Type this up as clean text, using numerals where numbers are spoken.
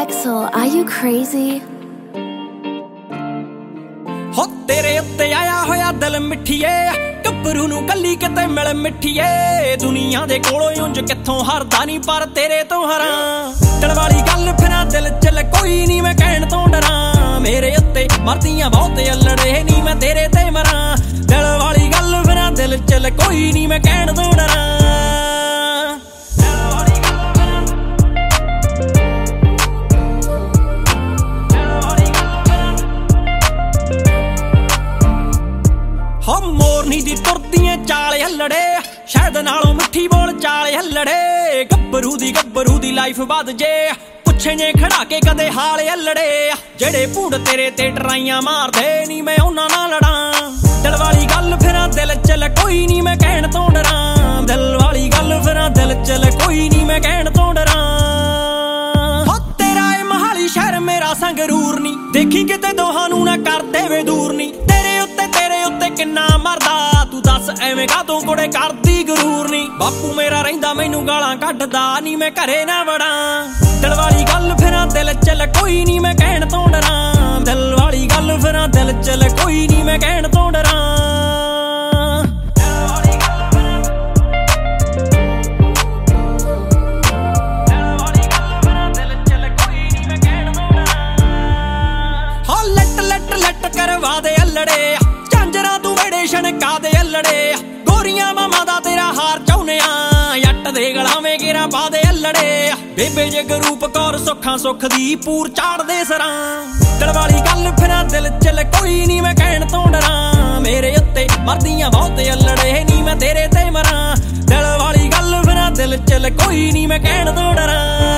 Axel, are you crazy? हो तेरे उत्ते आया होया दिल मिठिए गब्बरू नूं कल्ली किते मिल मिठिए दुनिया दे कोलों उंज कित्थों हरदा नहीं पर तेरे तो हरां दिल वाली गल फिरां दिल च कोई नहीं मैं कहण तो डरां मेरे उत्ते मरदियां बहुत अल्लड़े नहीं मैं तेरे ते मरां दिल वाली गल फिरां दिल च कोई नहीं मैं कहण तो डरां मोरनी दी तुरदियां चाल हल्लड़े शायद नालों मिठी बोल चाल हल्लड़े गब्बरू दी लाइफ बद जे पुछे ने खड़ा के कदे हाल हल्लड़े जेड़े भूड़ तेरे ते टराइयां मारदे नी मैं उन्हां नाल लड़ां दिल वाली गल फिरां दिल च कोई नहीं मैं कहण तो डरां दिल वाली गल फिरां दिल च कोई नहीं मैं कहण तो डरां हो तेरा ए महाली शहर मेरा संगरूर नी देखी किते दोहां नूं ना कर देवे दूर नी तेरे उत्ते किन्ना मरदा तू दस एवें कातों कोड़े करदी गरूर नी बापू मेरा रहिंदा मैनू गालां कड्डदा नी मैं घरे ना वड़ां दिल वाली गल फिरां दिल च कोई नहीं मैं कहण तो डरां दिल वाली गल फिरां दिल च कोई नहीं मैं कहण तो डरां लट करवा दे अल्लड़े झांजरा तू वेड़े छणका दे अल्लड़े गोरियां मामा दा तेरा हार चाहुने जट दे गलावें घेरा पा दे अल्लड़े बेबे जगरूप कौर सुखां सुख दी पूर चाड़ दे सरां दिल वाली गल फिरां दिल च कोई नहीं मैं कहण तो डरां मेरे उत्ते मरदियां बहुत अल्लड़े नहीं मैं तेरे ते मरां दिल वाली गल फिरां दिल च कोई नहीं मैं कहण तो डरां